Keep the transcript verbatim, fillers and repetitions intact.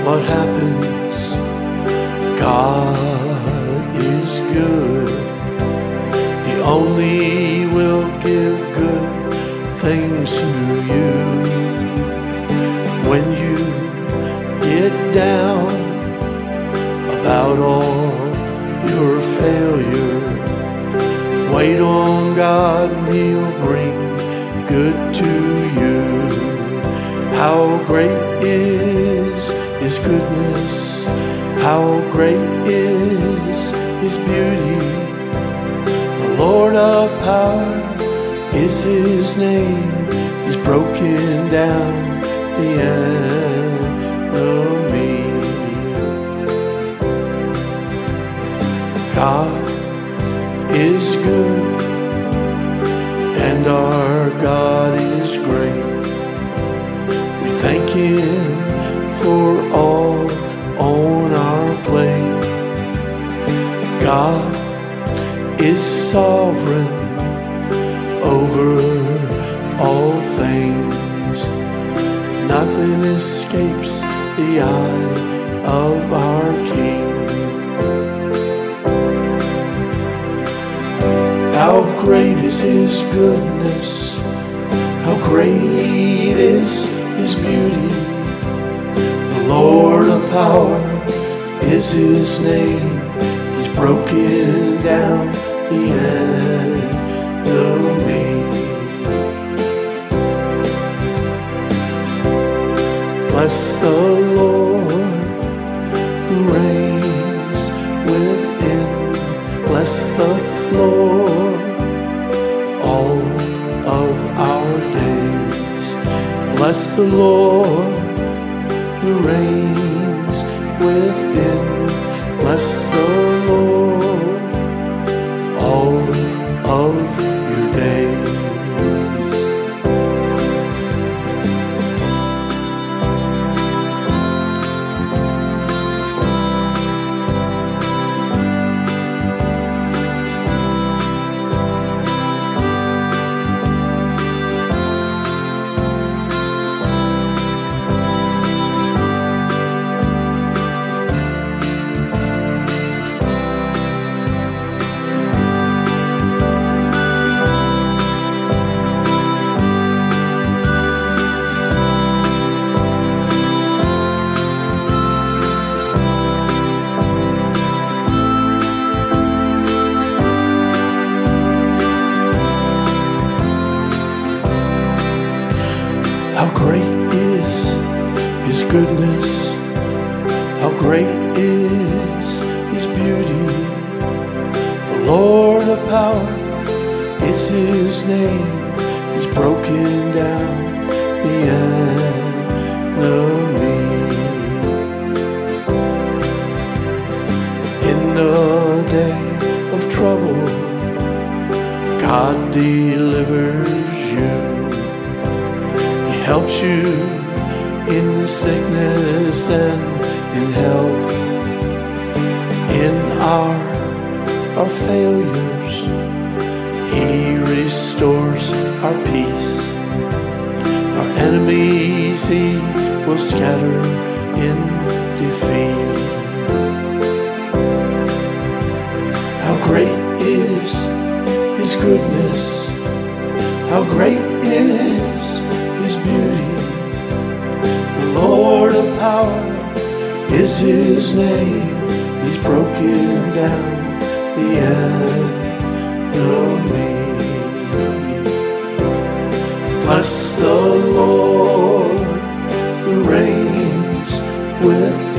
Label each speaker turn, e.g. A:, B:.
A: what happens. God is good. He only will give good things to you. When you get down about all your failure, wait on God and He'll bring good to you. How great is His goodness, how great is His beauty. The Lord of power is His name. He's broken down the enemy. God is good, and our God is great. We thank Him for all on our plate. God is sovereign over all things. Nothing escapes the eye of our King. How great is His goodness, how great is His beauty. The Lord of power is His name. He's broken down the enemy. Bless the Lord who reigns within. Bless the Lord all of our days. Bless the Lord who reigns within. Bless the Lord all of your days. How great is His goodness, how great is His beauty. The Lord of power is His name. He's broken down the enemy. In the day of trouble, God delivers you. Helps you in sickness and in health. In our, our failures, He restores our peace. Our enemies He will scatter in defeat. How great is His goodness, how great is His beauty. The Lord of power is His name. He's broken down the enemy. Bless the Lord who reigns with